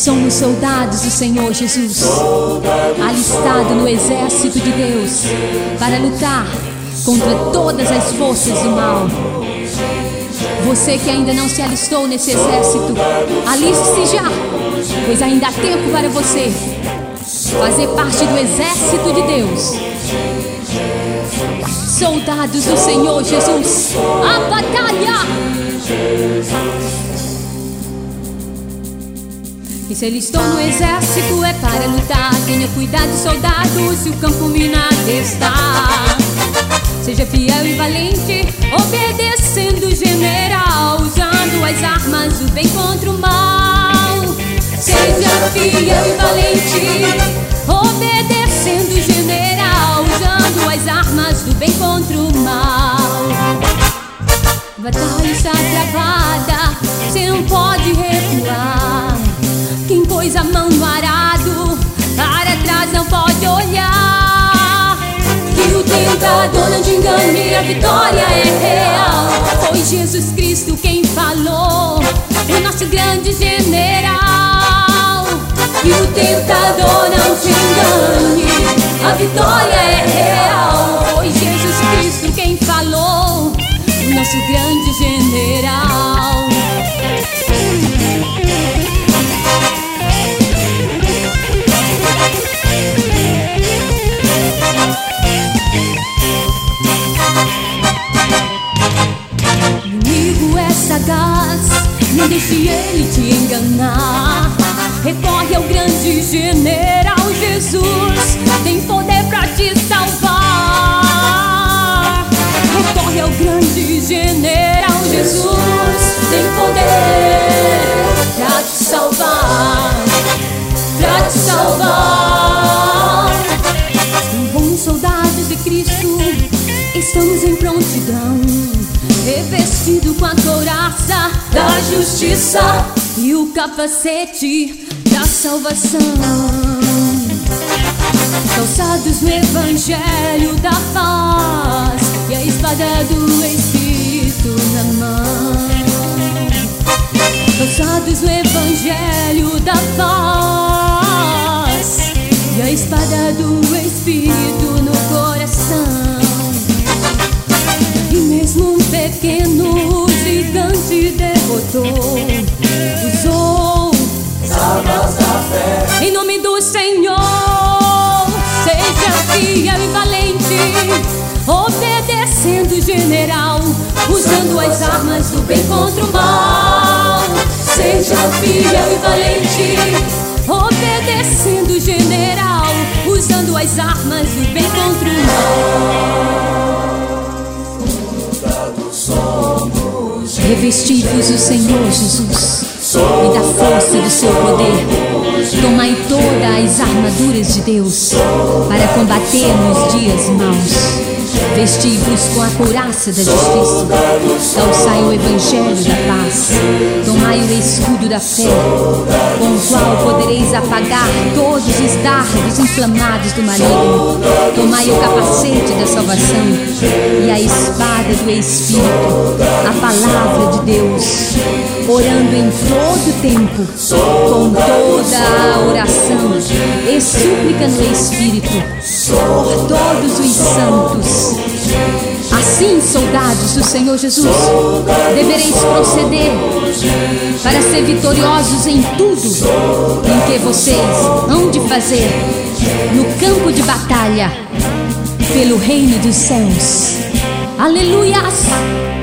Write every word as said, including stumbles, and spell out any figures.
Somos soldados do Senhor Jesus, alistados no exército de Deus para lutar contra todas as forças do mal. Você que ainda não se alistou nesse exército, aliste-se já, pois ainda há tempo para você fazer parte do exército de Deus. Soldados do Senhor Jesus, a batalha! E se ele estou no exército é para lutar. Tenha cuidado, soldado, se o campo minado está. Seja fiel e valente, obedecendo o general, usando as armas do bem contra o mal. Seja fiel e valente, obedecendo o general, usando as armas do bem contra o mal. A batalha está travada, você não pode recuar. Quem pôs a mão no arado, para trás não pode olhar. Que o tentador não te engane, a vitória é real. Foi Jesus Cristo quem falou, o nosso grande general. Que o tentador não te engane, a vitória é real. Foi Jesus Cristo quem falou, o nosso grande general. O inimigo é sagaz, não deixe ele te enganar. Recorre ao grande general Jesus, tem poder pra te salvar. Recorre ao grande general Jesus, tem poder pra te salvar, pra te salvar. Bons soldados de Cristo, estamos em prontidão, revestido com a couraça da justiça e o capacete da salvação. Calçados no evangelho da paz e a espada do Espírito na mão. Calçados no evangelho da paz e a espada do Espírito no coração. E mesmo um pequeno gigante derrotou, usou as armas da fé em nome do Senhor. Seja fiel e valente, obedecendo o general, usando as armas do bem contra o mal. Seja fiel e valente, obedecendo o general, usando as armas do bem contra o mal. Revestivos do Senhor Jesus e da força do seu poder. Tomai todas as armaduras de Deus para combater nos dias maus. Vestivos com a couraça da justiça, calçai o evangelho da paz, tomai o escudo da fé, com o qual podereis apagar todos os dardos inflamados do maligno. Tomai o capacete da salvação e a espada do Espírito, a palavra de Deus, orando em todo tempo, com toda a oração e súplica no Espírito, por todos os santos. Assim, soldados do Senhor Jesus, devereis proceder para ser vitoriosos em tudo em que vocês hão de fazer no campo de batalha pelo reino dos céus. Aleluias!